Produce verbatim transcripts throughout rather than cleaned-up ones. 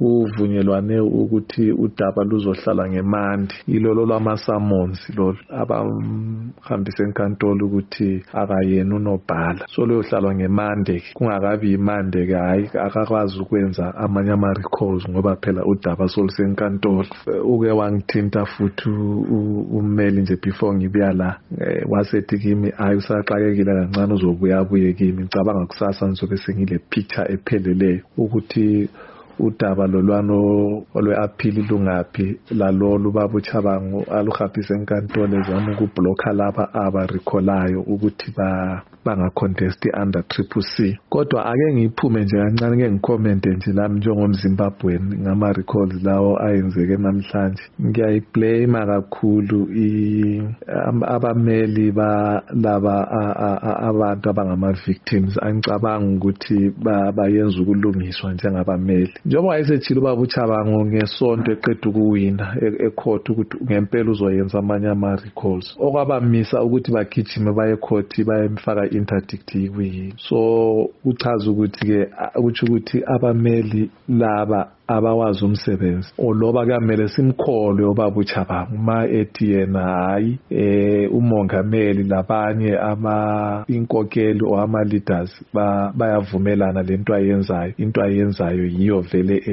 kuvunyelwane ukuthi udaba luzohlala ngemandi ilolo lwama-summons lolo abahambise enkantolo ukuthi akayena unobhala so loyohlalwa ngemande kungakabi imande ke hayi akakwazi ukwenza amanye ama-recalls ngoba phela udaba solusenkantolo. Uke wangithinta futhi ummeli nje before ngibuya la wasethi kimi hayi usaxakekile kancane uzobuya abuye kimi ngicabanga kusasa ngizobe sengile picture epheleleyo ukuthi udaba lolwano olwe-appeal lungaphi lalolu ubaba uChabangu aluhambise enkantolo ezama ukubhlokha laba abarecolayo ukuthi ba bangacontest under triple C. Kodwa ake ngiphume nje kancane ngeke ngicommente nje lami njengomZimbabwean ngama recalls lawo ayenzeke namhlanje. Ngiyayiblame kakhulu abameli ba laba abantu abangama victims. Angicabanga ukuthi bayenza ukulungiswa njengabameli. Njengoba wayesethile ubaba uChabangu ngesonto eqeda ukuwina ecourt ukuthi ngempela uzoyenza amanye ama recalls okwabamisa ukuthi bagijime baye court bayemfaka interdict yiwi. So uchaza ukuthi ke ukuthi ukuthi abameli laba abawazi umsebenzi oloba kamele simkholwe ubaba uChabangu ma ethi yena hayi eh umongameli labanye ama inkokeli o ama leaders bayavumelana lento ayenzayo into ayenzayo yiyo vele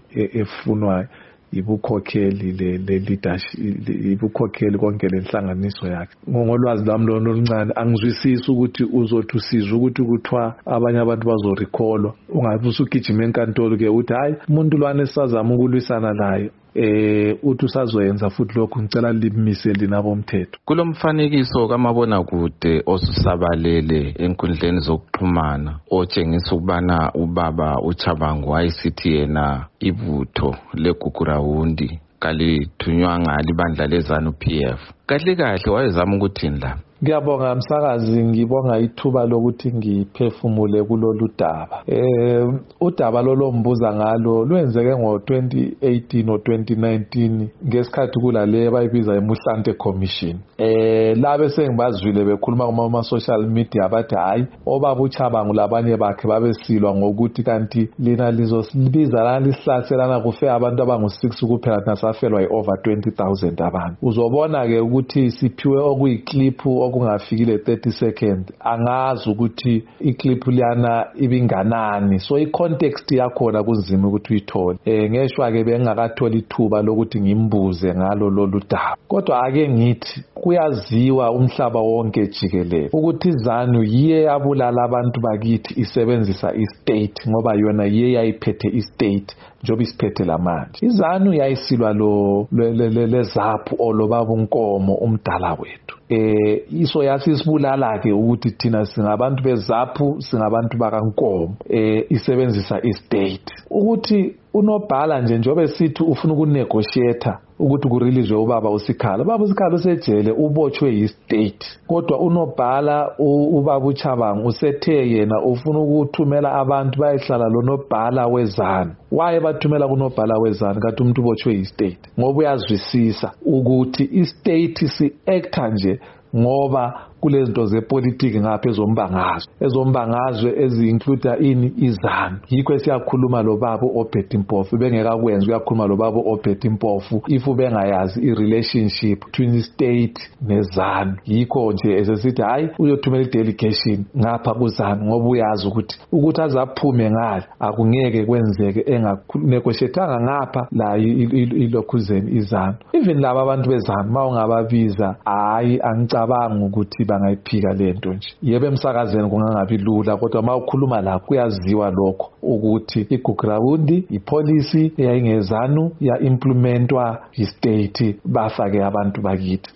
efunwa ibukhokheli le leadership ibukhokheli konke lenhlanganiso yakhe. Ngolwazi lami lona oluncane angizwisisi ukuthi uzothi usiza ukuthi kuthwa abanye abantu bazorecallwa ungabe usugijima enkantolo ke uthi hayi umuntu lwane sazama ukulwisana layo eh uthi usazoyenza futhi lokho ngicela limise lina bomthetho. Kulomfanekiso kamabona kude osusabalele enkundleni zokuxhumana otshengisa ukubana ubaba uChabangu wayesithi yena ibutho leGugurawundi kalithunywanga libandla lezanu P F. Kahle kahle wayezama ukuthini la? Ngiyabonga msakazi ngibonga ithuba lokuthi ngiphefumule kulolu daba. Eh udaba lolombuza ngalo lwenzeke ngo twenty eighteen no twenty nineteen ngesikhathi kulale bayibiza eMuhlante Commission. Eh labe sengibazwile bekhuluma kuma social media bathi hayi obaba uChabangu labanye bakhe babesilwa ngokuthi kanti lina lizosibiza la lisihlathelana kufe abantu abangu six kuphela nasafelwa over twenty thousand abantu. Uzobona ke ukuthi siphiwe okuyiclip okungafikile thirty seconds angazi ukuthi iclip liyana ibinganani so icontext yakhona kunzima ukuthi uyithole. Eh ngeshwa ke bengakathola ithuba lokuthi ngimbuze ngalo lolu daba. Kodwa ake ngithi kuyaziwa umhlaba wonke jikelele ukuthi izanu yiye yabulala abantu bakithi isebenzisa istate ngoba yona yiye yayiphethe istate njoba isiphethe lamanje. Izanu yayisilwa lo lezaphu olobaba uNkomo umdala wethu. Eh iso yasisibulala ke ukuthi thina singabantu bezaphu singabantu bakaNkomo eh isebenzisa istate ukuthi unobhala nje njobe sithi ufuna ukunegotiate ukuthi kurilizwe ubaba uSikhala. Ubaba uSikhala usejele ubotshwe yistate kodwa unobhala ubaba uChabangu usethe yena ufuna ukuthumela abantu bayehlala lonobhala wezana. Waye bathumela kunobhala wezana kanti umuntu ubotshwe yistate ngoba uyazwisisa ukuthi istate si actor nje ngoba kulezinto zepolitiki ngapha ezombangazwe ezombangazwe eziinclude ini izanu. Yikho siyakhuluma lo baba uObert Mpofu bengeka kwenza uyakhuluma lo baba uObert Mpofu if ubengayazi irelationship between state nezanu. Yikho nje esesithi hayi uyothumela idelegation ngapha kuzanu ngoba uyazi ukuthi ukuthi azaphume ngale akungeke kwenzeke enganegotiatanga ngapha la ilokhuzeni izanu. Even laba abantu bezanu mawungababiza hayi angicabanga ukuthi bangayiphika lento nje. Yebe emsakazeni kungangabi lula kodwa mawukhuluma la kuyaziwa lokho ukuthi iGugurawundi ipolicy eyayingezanu ya implementwa istate bafake abantu bakithi.